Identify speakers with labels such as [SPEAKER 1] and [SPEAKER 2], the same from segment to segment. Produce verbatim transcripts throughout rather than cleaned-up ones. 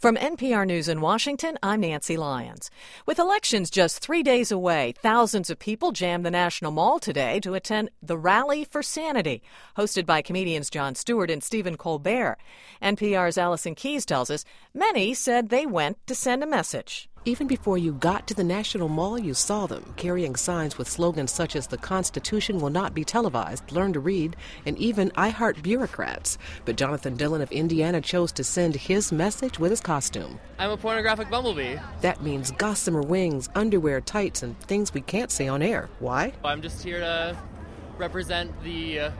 [SPEAKER 1] From N P R News in Washington, I'm Nancy Lyons. With elections just three days away, thousands of people jammed the National Mall today to attend the Rally for Sanity, hosted by comedians Jon Stewart and Stephen Colbert. N P R's Allison Keyes tells us many said they went to send a message.
[SPEAKER 2] Even before you got to the National Mall, you saw them, carrying signs with slogans such as "The Constitution will not be televised," "Learn to read," and even "I heart bureaucrats." But Jonathan Dillon of Indiana chose to send his message with his costume.
[SPEAKER 3] I'm a pornographic bumblebee.
[SPEAKER 2] That means gossamer wings, underwear, tights, and things we can't say on air. Why?
[SPEAKER 3] I'm just here to represent the uh,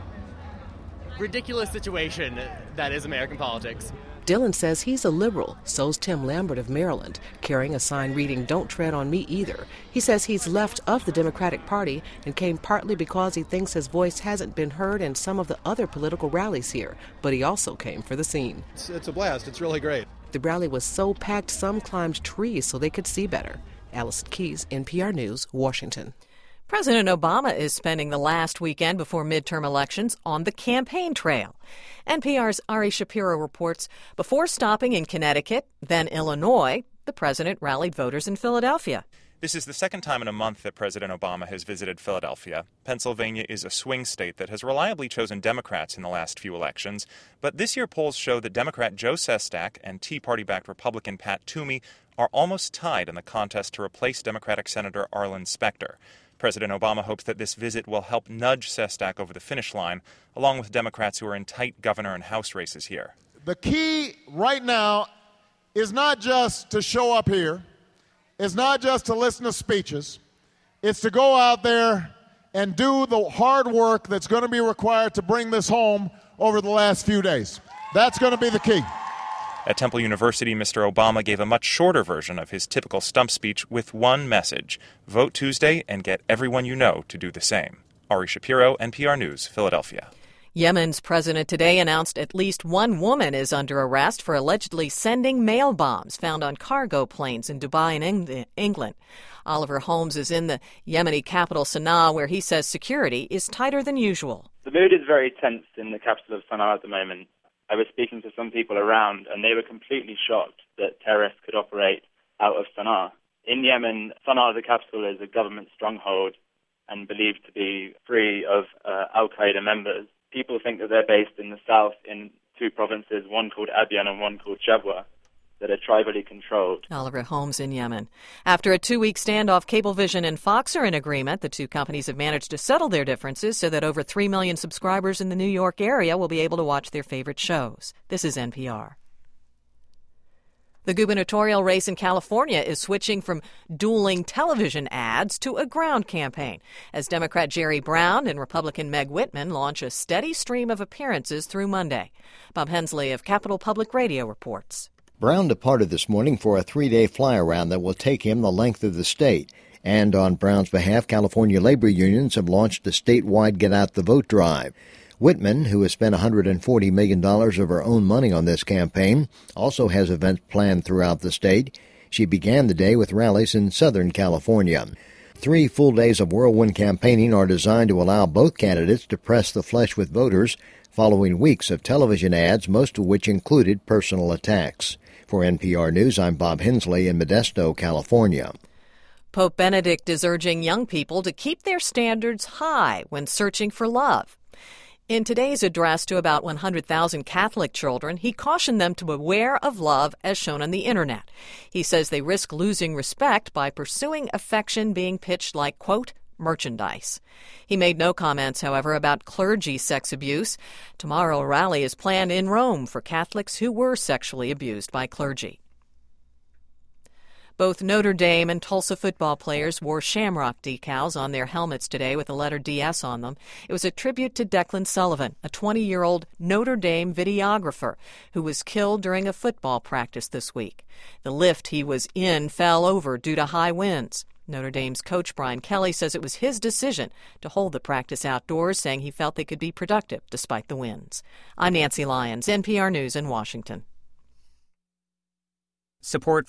[SPEAKER 3] ridiculous situation that is American politics.
[SPEAKER 2] Dillon says he's a liberal. So's Tim Lambert of Maryland, carrying a sign reading "Don't tread on me either." He says he's left of the Democratic Party and came partly because he thinks his voice hasn't been heard in some of the other political rallies here. But he also came for the scene.
[SPEAKER 4] It's, it's a blast. It's really great.
[SPEAKER 2] The rally was so packed some climbed trees so they could see better. Allison Keyes, N P R News, Washington.
[SPEAKER 1] President Obama is spending the last weekend before midterm elections on the campaign trail. N P R's Ari Shapiro reports before stopping in Connecticut, then Illinois, the president rallied voters in Philadelphia.
[SPEAKER 5] This is the second time in a month that President Obama has visited Philadelphia. Pennsylvania is a swing state that has reliably chosen Democrats in the last few elections. But this year polls show that Democrat Joe Sestak and Tea Party-backed Republican Pat Toomey are almost tied in the contest to replace Democratic Senator Arlen Specter. President Obama hopes that this visit will help nudge Sestak over the finish line, along with Democrats who are in tight governor and House races here.
[SPEAKER 6] The key right now is not just to show up here. It's not just to listen to speeches. It's to go out there and do the hard work that's going to be required to bring this home over the last few days. That's going to be the key.
[SPEAKER 5] At Temple University, Mister Obama gave a much shorter version of his typical stump speech with one message: vote Tuesday and get everyone you know to do the same. Ari Shapiro, N P R News, Philadelphia.
[SPEAKER 1] Yemen's president today announced at least one woman is under arrest for allegedly sending mail bombs found on cargo planes in Dubai and England. Oliver Holmes is in the Yemeni capital Sana'a, where he says security is tighter than usual.
[SPEAKER 7] The mood is very tense in the capital of Sana'a at the moment. I was speaking to some people around, and they were completely shocked that terrorists could operate out of Sana'a. In Yemen, Sana'a, the capital, is a government stronghold and believed to be free of uh, al-Qaeda members. People think that they're based in the south in two provinces, one called Abyan and one called Shabwa, that are tribally controlled.
[SPEAKER 1] Oliver Holmes in Yemen. After a two-week standoff, Cablevision and Fox are in agreement. The two companies have managed to settle their differences so that over three million subscribers in the New York area will be able to watch their favorite shows. This is N P R. The gubernatorial race in California is switching from dueling television ads to a ground campaign as Democrat Jerry Brown and Republican Meg Whitman launch a steady stream of appearances through Monday. Bob Hensley of Capitol Public Radio reports.
[SPEAKER 8] Brown departed this morning for a three-day fly-around that will take him the length of the state. And on Brown's behalf, California labor unions have launched a statewide get-out-the-vote drive. Whitman, who has spent one hundred forty million dollars of her own money on this campaign, also has events planned throughout the state. She began the day with rallies in Southern California. Three full days of whirlwind campaigning are designed to allow both candidates to press the flesh with voters following weeks of television ads, most of which included personal attacks. For N P R News, I'm Bob Hensley in Modesto, California.
[SPEAKER 1] Pope Benedict is urging young people to keep their standards high when searching for love. In today's address to about one hundred thousand Catholic children, he cautioned them to beware of love as shown on the Internet. He says they risk losing respect by pursuing affection being pitched like, quote, merchandise. He made no comments, however, about clergy sex abuse. Tomorrow, a rally is planned in Rome for Catholics who were sexually abused by clergy. Both Notre Dame and Tulsa football players wore Shamrock decals on their helmets today with the letter D S on them. It was a tribute to Declan Sullivan, a twenty-year-old Notre Dame videographer who was killed during a football practice this week. The lift he was in fell over due to high winds. Notre Dame's coach Brian Kelly says it was his decision to hold the practice outdoors, saying he felt they could be productive despite the winds. I'm Nancy Lyons, N P R News in Washington.
[SPEAKER 9] Support for